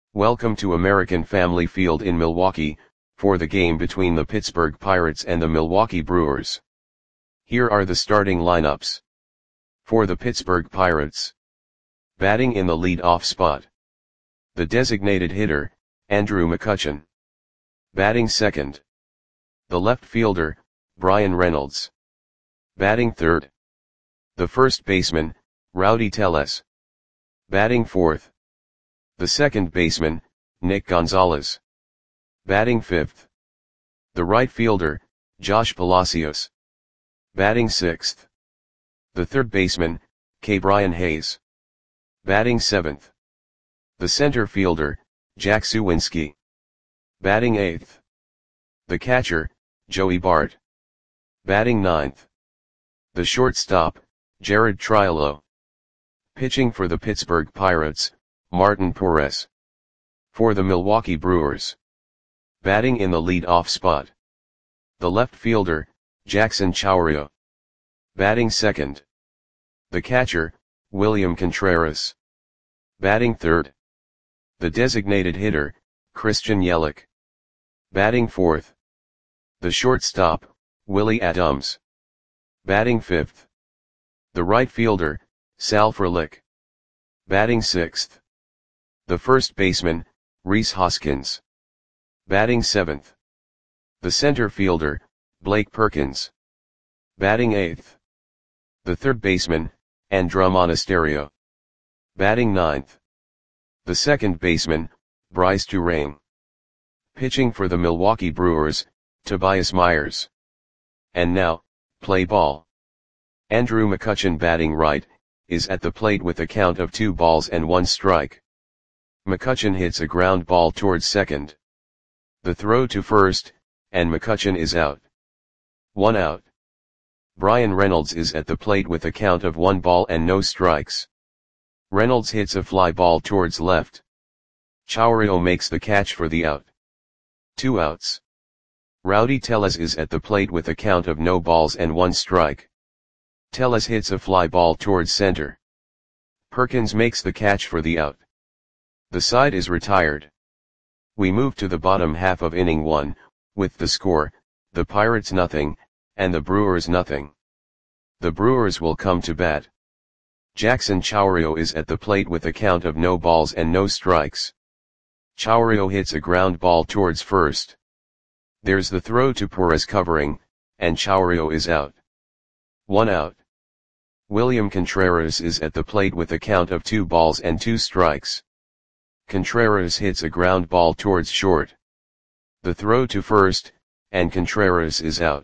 Welcome to American Family Field in Milwaukee, for the game between the Pittsburgh Pirates and the Milwaukee Brewers. Here are the starting lineups. For the Pittsburgh Pirates. Batting in the lead-off spot. The designated hitter, Andrew McCutchen. Batting second. The left fielder, Bryan Reynolds. Batting third. The first baseman, Rowdy Tellez. Batting fourth. The second baseman, Nick Gonzalez. Batting fifth. The right fielder, Josh Palacios. Batting sixth. The third baseman, Ke'Bryan Hayes. Batting seventh. The center fielder, Jack Suwinski. Batting eighth. The catcher, Joey Bart. Batting ninth. The shortstop, Jared Triolo. Pitching for the Pittsburgh Pirates, Martin Perez. For the Milwaukee Brewers. Batting in the lead-off spot. The left fielder, Jackson Chourio. Batting second. The catcher, William Contreras. Batting third. The designated hitter, Christian Yelich. Batting fourth. The shortstop, Willy Adames. Batting fifth. The right fielder, Sal Frelick. Batting sixth. The first baseman, Rhys Hoskins. Batting seventh. The center fielder, Blake Perkins. Batting eighth. The third baseman, Andruw Monasterio. Batting ninth. The second baseman, Brice Turang. Pitching for the Milwaukee Brewers, Tobias Myers. And now, play ball. Andrew McCutchen batting right, is at the plate with a count of 2-1 strike. McCutchen hits a ground ball towards second. The throw to first, and McCutchen is out. 1 out. Bryan Reynolds is at the plate with a count of 1 strikes. Reynolds hits a fly ball towards left. Chourio makes the catch for the out. 2 outs. Rowdy Tellez is at the plate with a count of 0-1 strike. Tellez hits a fly ball towards center. Perkins makes the catch for the out. The side is retired. We move to the bottom half of inning 1, with the score, the Pirates nothing, and the Brewers nothing. The Brewers will come to bat. Jackson Chourio is at the plate with a count of 0 strikes. Chourio hits a ground ball towards first. There's the throw to Perez covering, and Chourio is out. 1 out. William Contreras is at the plate with a count of 2 strikes. Contreras hits a ground ball towards short. The throw to first, and Contreras is out.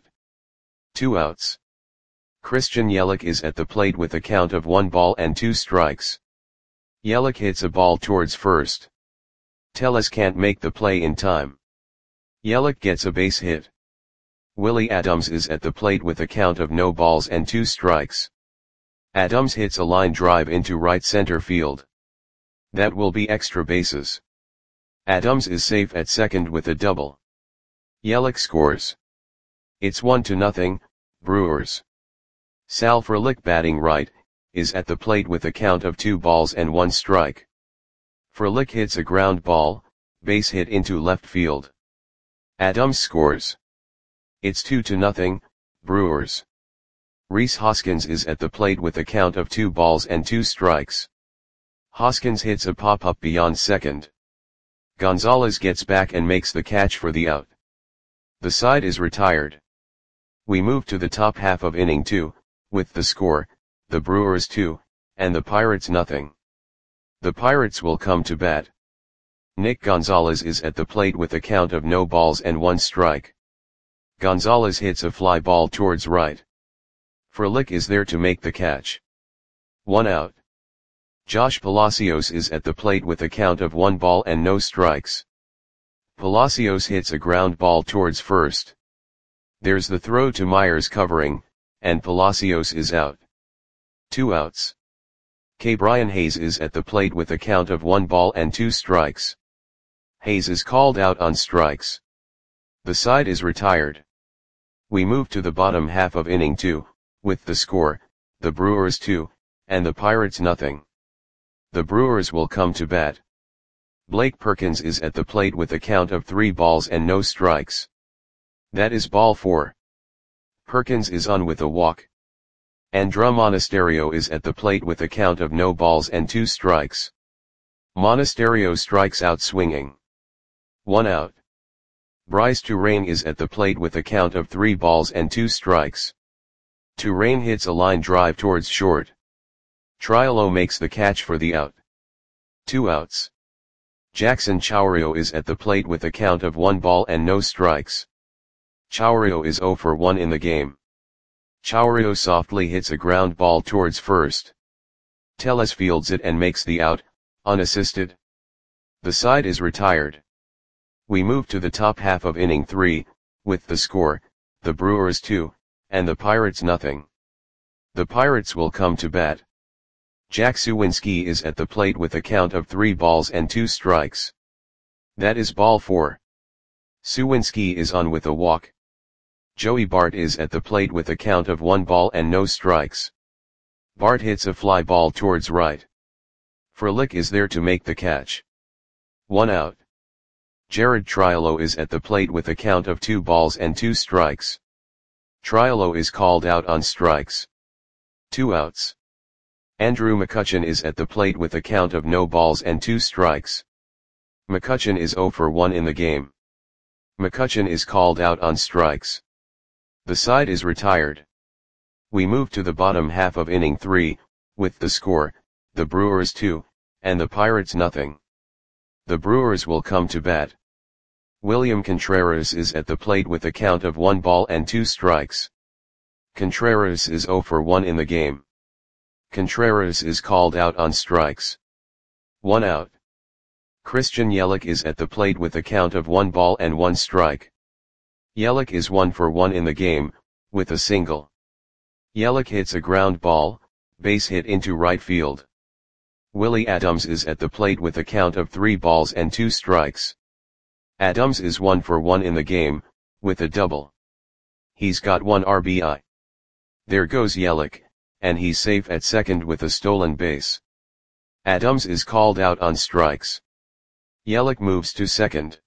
2 outs. Christian Yelich is at the plate with a count of 1 strikes. Yelich hits a ball towards first. Tellez can't make the play in time. Yelich gets a base hit. Willy Adames is at the plate with a count of 0 strikes. Adames hits a line drive into right center field. That will be extra bases. Adames is safe at second with a double. Yelich scores. It's 1-0, Brewers. Sal Frelick batting right, is at the plate with a count of 2-1 strike. Frelick hits a ground ball, base hit into left field. Adames scores. It's 2-0, Brewers. Rhys Hoskins is at the plate with a count of 2 strikes. Hoskins hits a pop-up beyond second. Gonzalez gets back and makes the catch for the out. The side is retired. We move to the top half of inning 2, with the score, the Brewers 2, and the Pirates nothing. The Pirates will come to bat. Nick Gonzalez is at the plate with a count of 0-1 strike. Gonzalez hits a fly ball towards right. Frelick is there to make the catch. 1 out. Josh Palacios is at the plate with a count of 1 strikes. Palacios hits a ground ball towards first. There's the throw to Myers covering, and Palacios is out. 2 outs. Ke'Bryan Hayes is at the plate with a count of 1 strikes. Hayes is called out on strikes. The side is retired. We move to the bottom half of inning 2, with the score, the Brewers 2, and the Pirates nothing. The Brewers will come to bat. Blake Perkins is at the plate with a count of 3 balls and no strikes. That is ball 4. Perkins is on with a walk. Andruw Monasterio is at the plate with a count of no balls and 2 strikes. Monasterio strikes out swinging. 1 out. Brice Turang is at the plate with a count of 3 balls and 2 strikes. Turang hits a line drive towards short. Triolo makes the catch for the out. 2 outs. Jackson Chourio is at the plate with a count of 1 ball and no strikes. Chourio is 0 for 1 in the game. Chourio softly hits a ground ball towards first. Tellez fields it and makes the out, unassisted. The side is retired. We move to the top half of inning 3, with the score, the Brewers 2, and the Pirates nothing. The Pirates will come to bat. Jack Suwinski is at the plate with a count of 3 balls and 2 strikes. That is ball 4. Suwinski is on with a walk. Joey Bart is at the plate with a count of 1 ball and no strikes. Bart hits a fly ball towards right. Frelick is there to make the catch. 1 out. Jared Triolo is at the plate with a count of 2 balls and 2 strikes. Triolo is called out on strikes. 2 outs. Andrew McCutchen is at the plate with a count of no balls and 2 strikes. McCutchen is 0 for 1 in the game. McCutchen is called out on strikes. The side is retired. We move to the bottom half of inning 3, with the score, the Brewers 2, and the Pirates nothing. The Brewers will come to bat. William Contreras is at the plate with a count of 1 ball and 2 strikes. Contreras is 0 for 1 in the game. Contreras is called out on strikes. 1 out. Christian Yelich is at the plate with a count of 1 ball and 1 strike. Yelich is 1 for 1 in the game, with a single. Yelich hits a ground ball, base hit into right field. Willie Adams is at the plate with a count of 3 balls and 2 strikes. Adams is 1 for 1 in the game, with a double. He's got 1 RBI. There goes Yelich, and he's safe at second with a stolen base. Adams is called out on strikes. Yelich moves to second.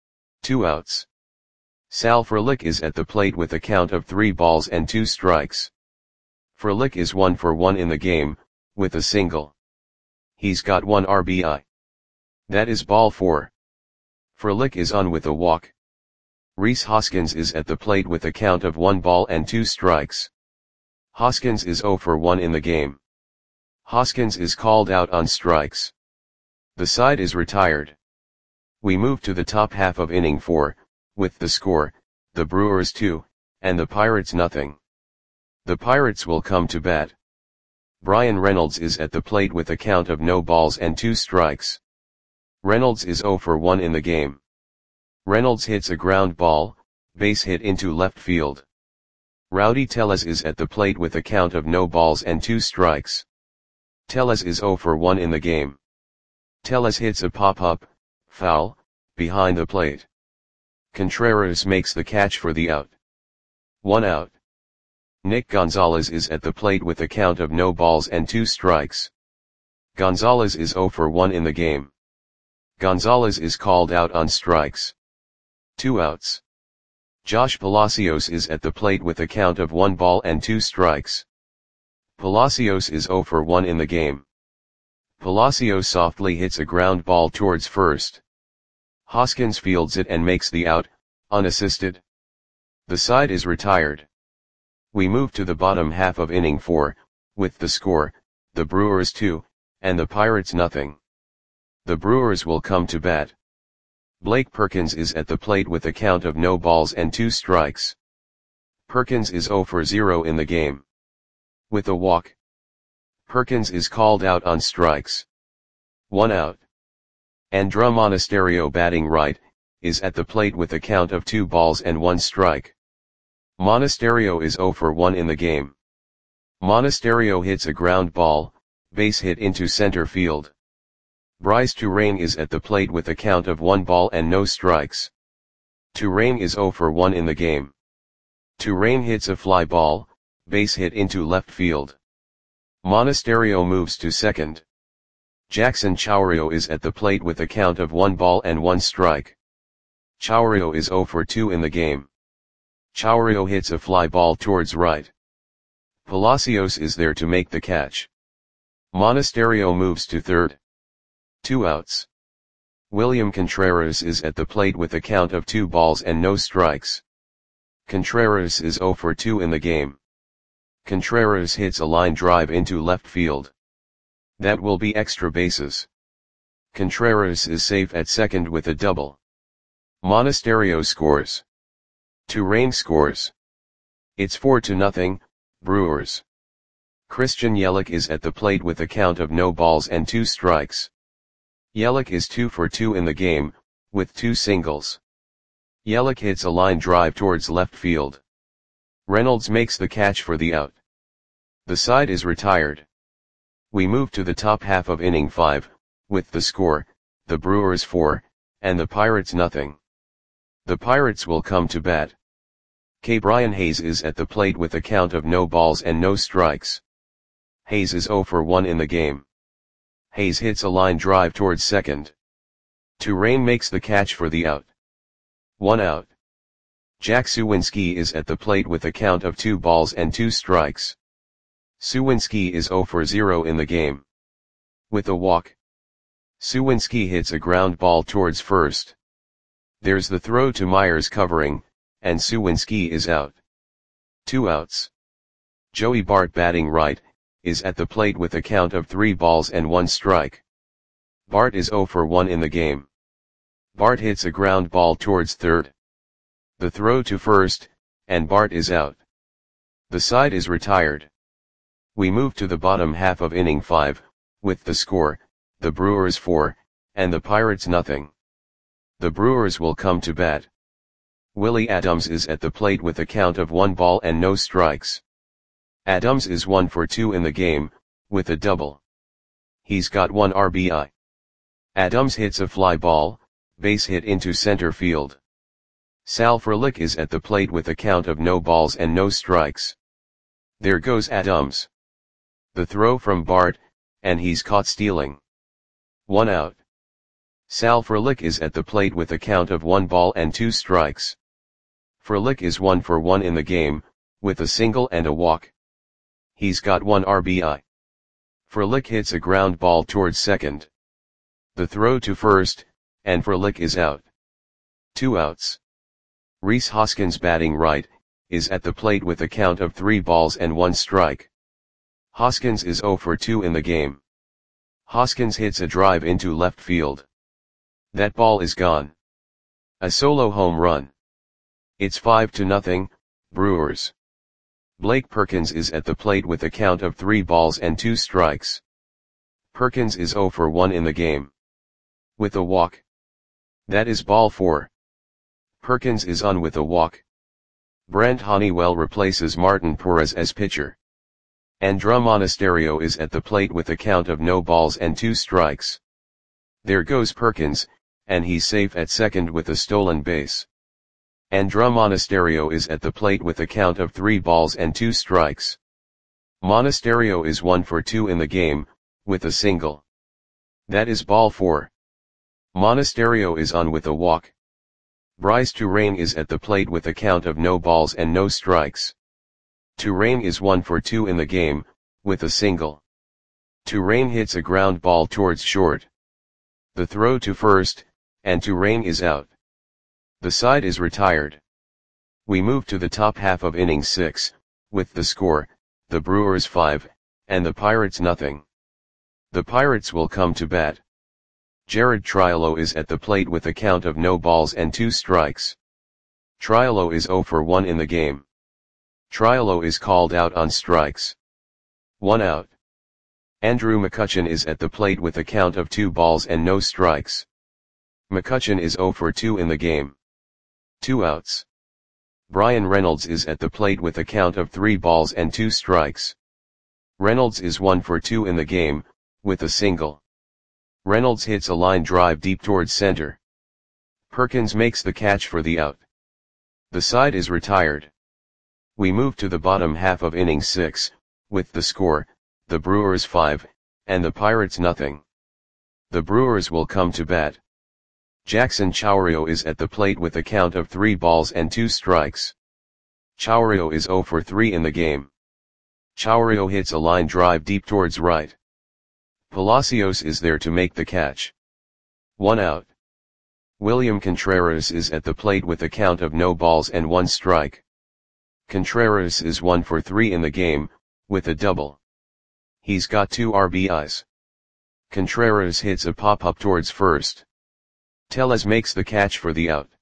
2 outs. Sal Frelick is at the plate with a count of 3 balls and 2 strikes. Frelick is 1 for 1 in the game, with a single. He's got 1 RBI. That is ball 4. Frelick is on with a walk. Rhys Hoskins is at the plate with a count of 1 ball and 2 strikes. Hoskins is 0 for 1 in the game. Hoskins is called out on strikes. The side is retired. We move to the top half of inning 4, with the score, the Brewers 2, and the Pirates nothing. The Pirates will come to bat. Bryan Reynolds is at the plate with a count of no balls and 2 strikes. Reynolds is 0 for 1 in the game. Reynolds hits a ground ball, base hit into left field. Rowdy Tellez is at the plate with a count of no balls and 2 strikes. Tellez is 0 for 1 in the game. Tellez hits a pop-up, foul, behind the plate. Contreras makes the catch for the out. 1 out. Nick Gonzalez is at the plate with a count of no balls and 2 strikes. Gonzalez is 0 for 1 in the game. Gonzalez is called out on strikes. 2 outs. Josh Palacios is at the plate with a count of 1 ball and 2 strikes. Palacios is 0 for 1 in the game. Palacios softly hits a ground ball towards first. Hoskins fields it and makes the out, unassisted. The side is retired. We move to the bottom half of inning 4, with the score, the Brewers 2, and the Pirates nothing. The Brewers will come to bat. Blake Perkins is at the plate with a count of no balls and 2 strikes. Perkins is 0 for 0 in the game. With a walk. Perkins is called out on strikes. 1 out. Andruw Monasterio batting right, is at the plate with a count of 2 balls and 1 strike. Monasterio is 0 for 1 in the game. Monasterio hits a ground ball, base hit into center field. Brice Turang is at the plate with a count of 1 ball and no strikes. Turang is 0 for 1 in the game. Turang hits a fly ball, base hit into left field. Monasterio moves to second. Jackson Chourio is at the plate with a count of 1 ball and 1 strike. Chourio is 0 for 2 in the game. Chourio hits a fly ball towards right. Palacios is there to make the catch. Monasterio moves to third. 2 outs. William Contreras is at the plate with a count of 2 balls and no strikes. Contreras is 0 for 2 in the game. Contreras hits a line drive into left field. That will be extra bases. Contreras is safe at second with a double. Monasterio scores. Turane scores. It's 4-0, Brewers. Christian Yelich is at the plate with a count of no balls and 2 strikes. Yelich is 2 for 2 in the game, with 2 singles. Yelich hits a line drive towards left field. Reynolds makes the catch for the out. The side is retired. We move to the top half of inning 5, with the score, the Brewers 4, and the Pirates nothing. The Pirates will come to bat. Brian Hayes is at the plate with a count of no balls and no strikes. Hayes is 0 for 1 in the game. Hayes hits a line drive towards second. Turane makes the catch for the out. 1 out. Jack Suwinski is at the plate with a count of 2 balls and 2 strikes. Suwinski is 0 for 0 in the game. With a walk. Suwinski hits a ground ball towards first. There's the throw to Myers covering, and Suwinski is out. 2 outs. Joey Bart batting right, is at the plate with a count of 3 balls and 1 strike. Bart is 0 for 1 in the game. Bart hits a ground ball towards third. The throw to first, and Bart is out. The side is retired. We move to the bottom half of inning 5, with the score, the Brewers 4, and the Pirates nothing. The Brewers will come to bat. Willie Adams is at the plate with a count of 1 ball and no strikes. Adams is 1 for 2 in the game, with a double. He's got 1 RBI. Adams hits a fly ball, base hit into center field. Sal Frelick is at the plate with a count of no balls and no strikes. There goes Adams. The throw from Bart, and he's caught stealing. 1 out. Sal Frelick is at the plate with a count of 1 ball and 2 strikes. Frelick is 1 for 1 in the game, with a single and a walk. He's got 1 RBI. Frelick hits a ground ball towards second. The throw to first, and Frelick is out. 2 outs. Rhys Hoskins batting right, is at the plate with a count of 3 balls and 1 strike. Hoskins is 0 for 2 in the game. Hoskins hits a drive into left field. That ball is gone. A solo home run. It's 5-0, Brewers. Blake Perkins is at the plate with a count of 3 balls and 2 strikes. Perkins is 0 for 1 in the game. With a walk. That is ball 4. Perkins is on with a walk. Brent Honeywell replaces Martin Perez as pitcher. Andruw Monasterio is at the plate with a count of no balls and 2 strikes. There goes Perkins, and he's safe at second with a stolen base. Andruw Monasterio is at the plate with a count of 3 balls and 2 strikes. Monasterio is 1 for 2 in the game, with a single. That is ball 4. Monasterio is on with a walk. Bryce Turane is at the plate with a count of no balls and no strikes. Turane is 1 for 2 in the game, with a single. Turane hits a ground ball towards short. The throw to first, and Turane is out. The side is retired. We move to the top half of inning 6, with the score, the Brewers 5, and the Pirates nothing. The Pirates will come to bat. Jared Triolo is at the plate with a count of no balls and 2 strikes. Triolo is 0 for 1 in the game. Triolo is called out on strikes. 1 out. Andrew McCutchen is at the plate with a count of 2 balls and no strikes. McCutchen is 0 for 2 in the game. 2 outs. Brian Reynolds is at the plate with a count of 3 balls and 2 strikes. Reynolds is 1 for 2 in the game, with a single. Reynolds hits a line drive deep towards center. Perkins makes the catch for the out. The side is retired. We move to the bottom half of inning 6, with the score, the Brewers 5, and the Pirates nothing. The Brewers will come to bat. Jackson Chourio is at the plate with a count of 3 balls and 2 strikes. Chourio is 0 for 3 in the game. Chourio hits a line drive deep towards right. Palacios is there to make the catch. 1 out. William Contreras is at the plate with a count of no balls and 1 strike. Contreras is 1 for 3 in the game, with a double. He's got 2 RBIs. Contreras hits a pop-up towards first. Tellez makes the catch for the out.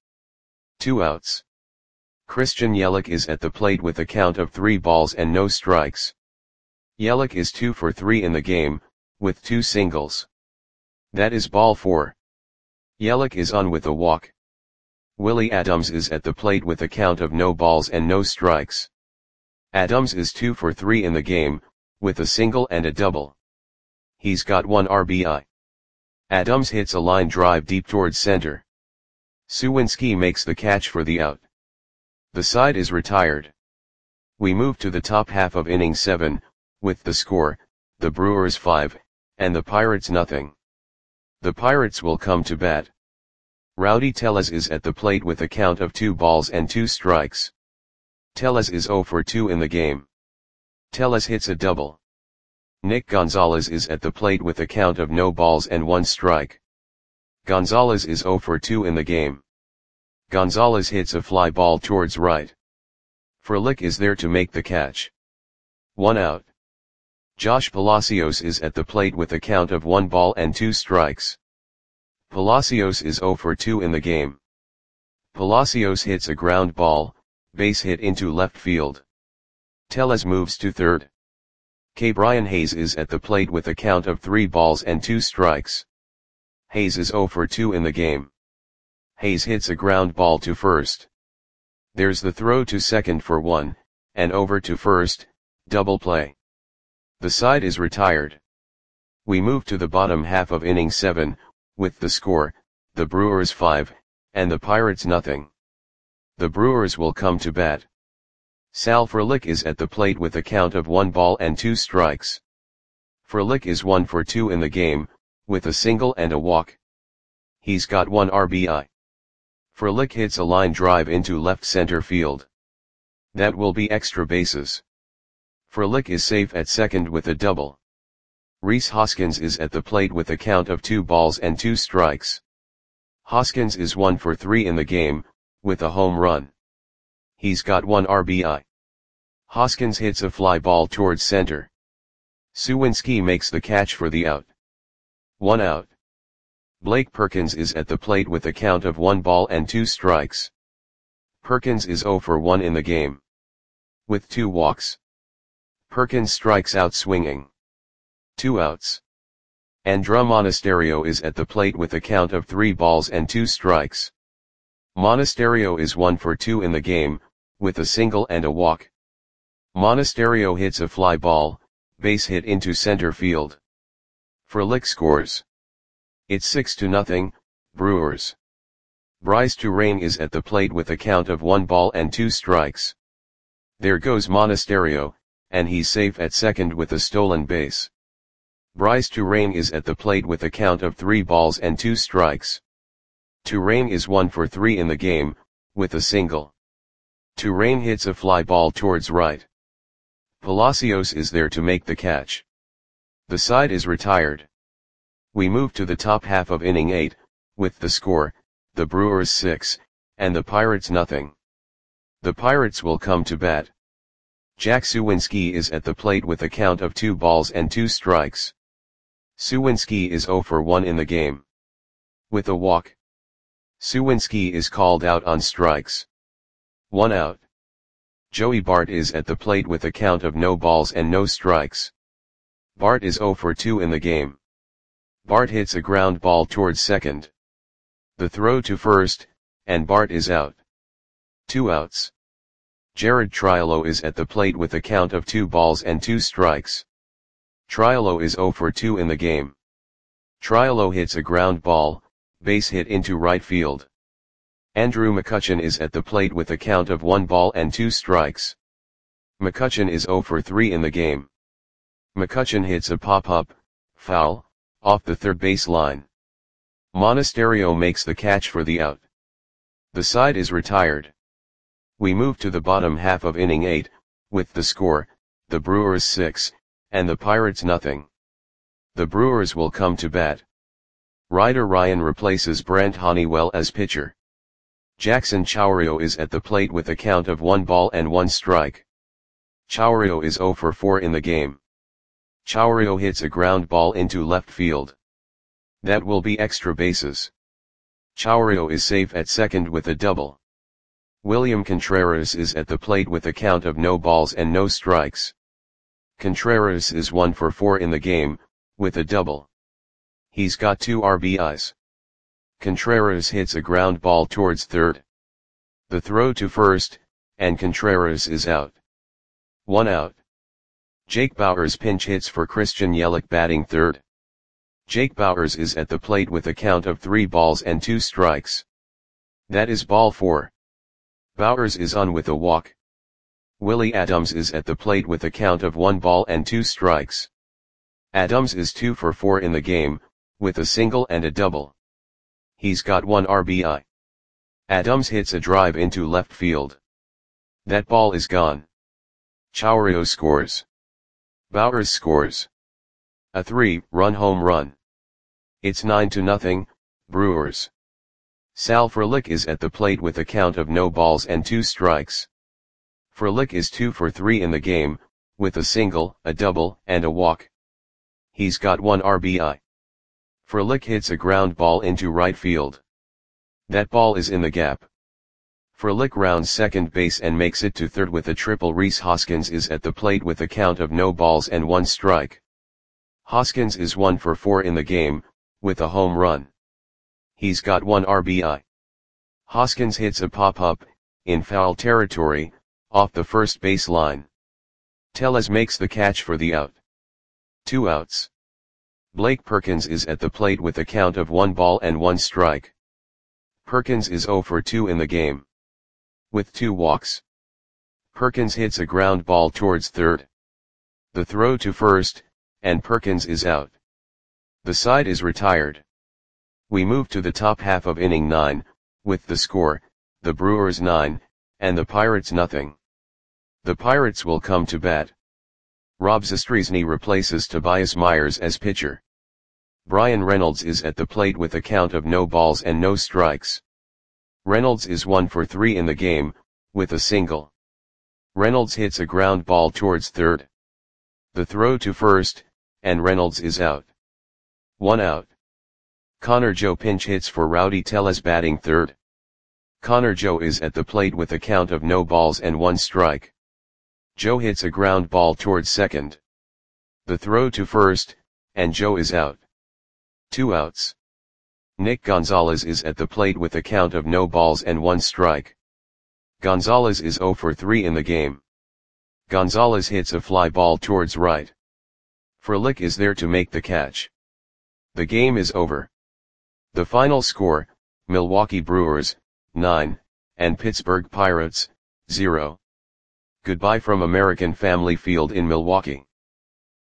2 outs. Christian Yelich is at the plate with a count of 3 balls and no strikes. Yelich is 2 for 3 in the game, with 2 singles. That is ball 4. Yelich is on with a walk. Willie Adams is at the plate with a count of no balls and no strikes. Adams is 2 for 3 in the game, with a single and a double. He's got 1 RBI. Adams hits a line drive deep towards center. Suwinski makes the catch for the out. The side is retired. We move to the top half of inning 7, with the score, the Brewers 5, and the Pirates nothing. The Pirates will come to bat. Rowdy Tellez is at the plate with a count of 2 balls and 2 strikes. Tellez is 0 for 2 in the game. Tellez hits a double. Nick Gonzalez is at the plate with a count of no balls and 1 strike. Gonzalez is 0 for 2 in the game. Gonzalez hits a fly ball towards right. Frelick is there to make the catch. 1 out. Josh Palacios is at the plate with a count of 1 ball and 2 strikes. Palacios is 0 for 2 in the game. Palacios hits a ground ball, base hit into left field. Tellez moves to third. Brian Hayes is at the plate with a count of 3 balls and 2 strikes. Hayes is 0 for 2 in the game. Hayes hits a ground ball to first. There's the throw to second for 1, and over to first, double play. The side is retired. We move to the bottom half of inning 7, with the score, the Brewers 5, and the Pirates nothing. The Brewers will come to bat. Sal Frelick is at the plate with a count of 1 ball and 2 strikes. Frelick is 1 for 2 in the game, with a single and a walk. He's got 1 RBI. Frelick hits a line drive into left center field. That will be extra bases. Frelick is safe at second with a double. Rhys Hoskins is at the plate with a count of 2 balls and 2 strikes. Hoskins is 1 for 3 in the game, with a home run. He's got 1 RBI. Hoskins hits a fly ball towards center. Suwinski makes the catch for the out. 1 out. Blake Perkins is at the plate with a count of 1 ball and 2 strikes. Perkins is 0 for 1 in the game. With 2 walks. Perkins strikes out swinging. 2 outs. Andruw Monasterio is at the plate with a count of 3 balls and 2 strikes. Monasterio is 1 for 2 in the game, with a single and a walk. Monasterio hits a fly ball, base hit into center field. Frelick scores. It's 6-0, Brewers. Bryce Turang is at the plate with a count of 1 ball and 2 strikes. There goes Monasterio, and he's safe at second with a stolen base. Bryce Turang is at the plate with a count of 3 balls and 2 strikes. Turang is 1 for 3 in the game, with a single. Turang hits a fly ball towards right. Palacios is there to make the catch. The side is retired. We move to the top half of inning 8, with the score, the Brewers 6, and the Pirates nothing. The Pirates will come to bat. Jack Suwinski is at the plate with a count of 2 balls and 2 strikes. Suwinski is 0 for 1 in the game. With a walk. Suwinski is called out on strikes. 1 out. Joey Bart is at the plate with a count of no balls and no strikes. Bart is 0 for 2 in the game. Bart hits a ground ball towards second. The throw to first, and Bart is out. 2 outs. Jared Triolo is at the plate with a count of 2 balls and 2 strikes. Triolo is 0 for 2 in the game. Triolo hits a ground ball, base hit into right field. Andrew McCutchen is at the plate with a count of 1 ball and 2 strikes. McCutchen is 0 for 3 in the game. McCutchen hits a pop-up, foul, off the third base line. Monasterio makes the catch for the out. The side is retired. We move to the bottom half of inning 8, with the score, the Brewers 6, and the Pirates nothing. The Brewers will come to bat. Ryder Ryan replaces Brent Honeywell as pitcher. Jackson Chourio is at the plate with a count of 1 ball and 1 strike. Chourio is 0 for 4 in the game. Chourio hits a ground ball into left field. That will be extra bases. Chourio is safe at second with a double. William Contreras is at the plate with a count of no balls and no strikes. Contreras is 1 for 4 in the game, with a double. He's got 2 RBIs. Contreras hits a ground ball towards third. The throw to first, and Contreras is out. 1 out. Jake Bauers pinch hits for Christian Yelich batting third. Jake Bauers is at the plate with a count of 3 balls and 2 strikes. That is ball 4. Bauers is on with a walk. Willie Adams is at the plate with a count of 1 ball and 2 strikes. Adams is 2 for 4 in the game, with a single and a double. He's got 1 RBI. Adams hits a drive into left field. That ball is gone. Chourio scores. Bauers scores. A 3-run home run. It's 9-0, Brewers. Sal Frelick is at the plate with a count of no balls and 2 strikes. Frelick is 2 for 3 in the game, with a single, a double, and a walk. He's got 1 RBI. Frelick hits a ground ball into right field. That ball is in the gap. Frelick rounds second base and makes it to third with a triple. Rhys Hoskins is at the plate with a count of no balls and 1 strike. Hoskins is 1 for 4 in the game, with a home run. He's got 1 RBI. Hoskins hits a pop-up, in foul territory, off the first base line. Tellez makes the catch for the out. 2 outs. Blake Perkins is at the plate with a count of 1 ball and 1 strike. Perkins is 0 for 2 in the game. With 2 walks. Perkins hits a ground ball towards third. The throw to first, and Perkins is out. The side is retired. We move to the top half of inning 9, with the score, the Brewers 9, and the Pirates nothing. The Pirates will come to bat. Rob Zastryzny replaces Tobias Myers as pitcher. Brian Reynolds is at the plate with a count of no balls and no strikes. Reynolds is 1 for 3 in the game, with a single. Reynolds hits a ground ball towards third. The throw to first, and Reynolds is out. 1 out. Connor Joe pinch hits for Rowdy Tellez batting third. Connor Joe is at the plate with a count of no balls and 1 strike. Joe hits a ground ball towards second. The throw to first, and Joe is out. 2 outs. Nick Gonzalez is at the plate with a count of no balls and 1 strike. Gonzalez is 0 for 3 in the game. Gonzalez hits a fly ball towards right. Frelick is there to make the catch. The game is over. The final score, Milwaukee Brewers, 9, and Pittsburgh Pirates, 0. Goodbye from American Family Field in Milwaukee.